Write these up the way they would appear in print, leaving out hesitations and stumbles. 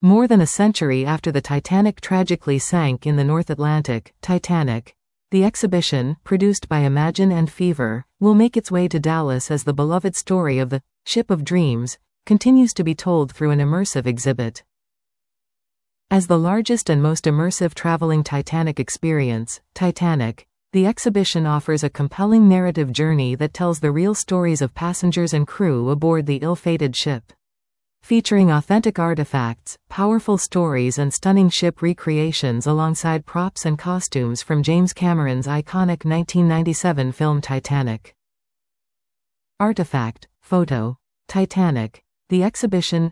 More than a century after the Titanic tragically sank in the North Atlantic, Titanic, the exhibition, produced by Imagine and Fever, will make its way to Dallas as the beloved story of the Ship of Dreams continues to be told through an immersive exhibit. As the largest and most immersive traveling Titanic experience, Titanic, the exhibition offers a compelling narrative journey that tells the real stories of passengers and crew aboard the ill-fated ship. Featuring authentic artifacts, powerful stories and stunning ship recreations alongside props and costumes from James Cameron's iconic 1997 film Titanic. Artifact, photo, Titanic, the exhibition.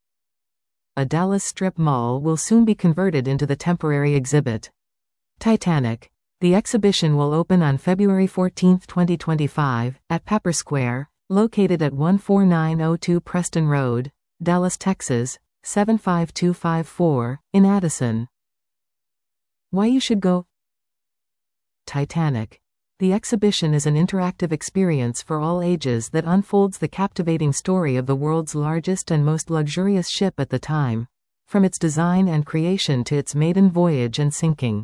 A Dallas strip mall will soon be converted into the temporary exhibit. Titanic, the exhibition will open on February 14, 2025, at Papper Square, located at 14902 Preston Road, Dallas, Texas, 75254, in Addison. Why you should go? Titanic. The exhibition is an interactive experience for all ages that unfolds the captivating story of the world's largest and most luxurious ship at the time, from its design and creation to its maiden voyage and sinking.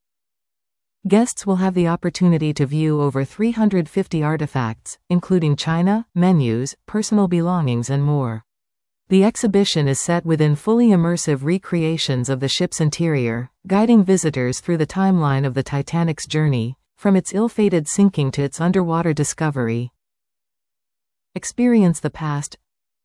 Guests will have the opportunity to view over 350 artifacts, including china, menus, personal belongings and more. The exhibition is set within fully immersive recreations of the ship's interior, guiding visitors through the timeline of the Titanic's journey, from its ill-fated sinking to its underwater discovery. Experience the past.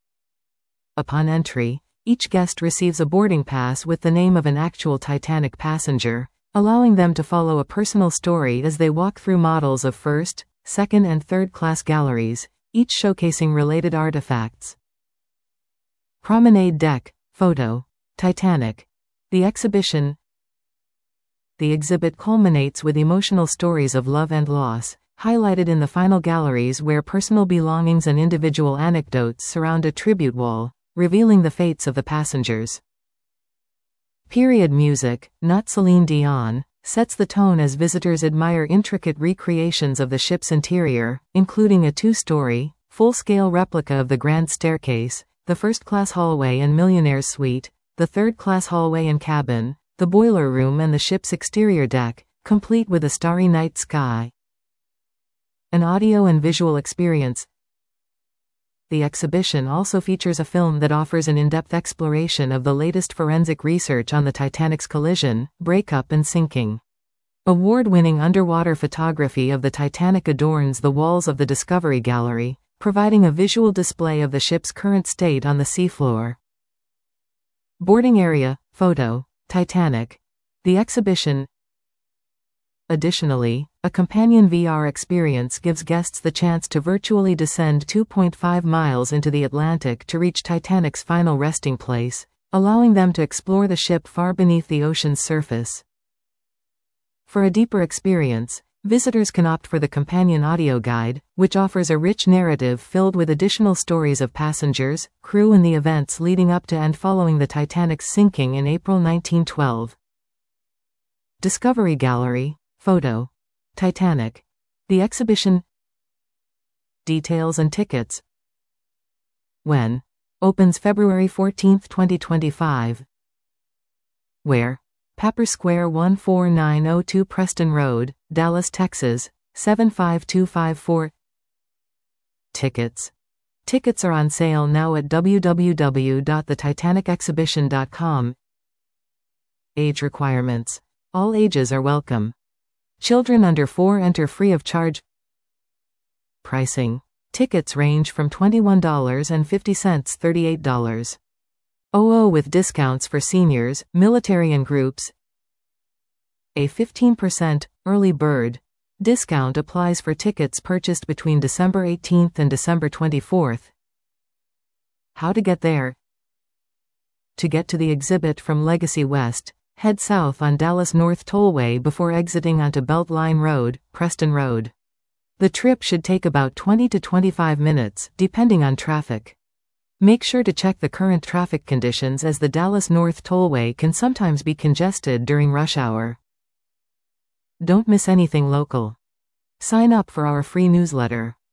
Upon entry, each guest receives a boarding pass with the name of an actual Titanic passenger, allowing them to follow a personal story as they walk through models of first, second and third-class galleries, each showcasing related artifacts. Promenade deck, photo, Titanic, the exhibition. The exhibit culminates with emotional stories of love and loss, highlighted in the final galleries where personal belongings and individual anecdotes surround a tribute wall, revealing the fates of the passengers. Period music, not Celine Dion, sets the tone as visitors admire intricate recreations of the ship's interior, including a two-story, full-scale replica of the Grand Staircase, the first-class hallway and Millionaire's Suite, the third-class hallway and cabin, the boiler room and the ship's exterior deck, complete with a starry night sky. An audio and visual experience. The exhibition also features a film that offers an in-depth exploration of the latest forensic research on the Titanic's collision, breakup and sinking. Award-winning underwater photography of the Titanic adorns the walls of the Discovery Gallery, providing a visual display of the ship's current state on the seafloor. Boarding area, photo, Titanic, the exhibition. Additionally, a companion VR experience gives guests the chance to virtually descend 2.5 miles into the Atlantic to reach Titanic's final resting place, allowing them to explore the ship far beneath the ocean's surface. For a deeper experience, visitors can opt for the companion audio guide, which offers a rich narrative filled with additional stories of passengers, crew and the events leading up to and following the Titanic's sinking in April 1912. Discovery Gallery, photo, Titanic, the exhibition. Details and tickets. When? Opens February 14, 2025. Where? Papper Square, 14902 Preston Road, Dallas, Texas, 75254. Tickets. Tickets are on sale now at www.thetitanicexhibition.com. Age requirements. All ages are welcome. Children under 4 enter free of charge. Pricing. Tickets range from $21.50 to $38. OO with discounts for seniors, military and groups. A 15% early bird discount applies for tickets purchased between December 18 and December 24. How to get there? To get to the exhibit from Legacy West, head south on Dallas North Tollway before exiting onto Beltline Road, Preston Road. The trip should take about 20 to 25 minutes, depending on traffic. Make sure to check the current traffic conditions as the Dallas North Tollway can sometimes be congested during rush hour. Don't miss anything local. Sign up for our free newsletter.